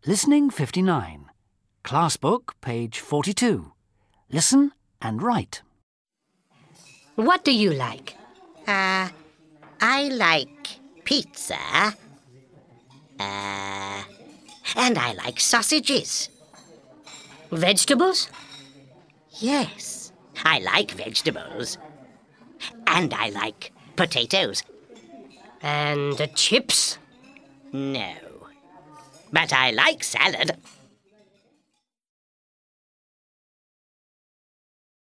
Listening 59. Class book, page 42. Listen and write. What do you like? I like pizza. And I like sausages. Vegetables? Yes, I like vegetables. And I like potatoes. And chips? No. But I like salad.